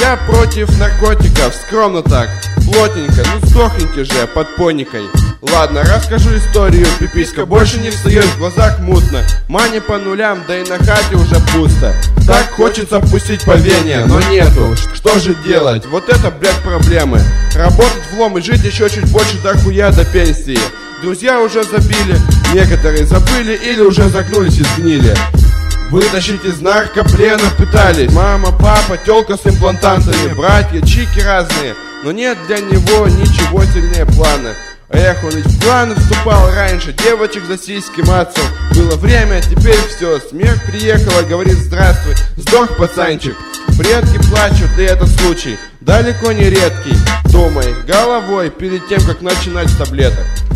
Я против наркотиков, скромно так, плотненько, ну сдохните же под поникой. Ладно, расскажу историю, пиписька больше не встает, в глазах мутно. Мани по нулям, да и на хате уже пусто. Так хочется пустить по вене, но нету. Что же делать? Вот это, блядь, проблемы. Работать в лом и жить еще чуть больше дохуя до пенсии. Друзья уже забили, некоторые забыли или уже загнулись и сгнили. Вытащить из наркоплена пытались. Мама, папа, тёлка с имплантантами, братья, чики разные. Но нет для него ничего сильнее плана. Эх, он ведь в планы вступал раньше, девочек за сиськи мацал. Было время, теперь все, смерть приехала, говорит здравствуй. Сдох пацанчик, предки плачут, и этот случай далеко не редкий. Думай головой перед тем, как начинать с таблеток.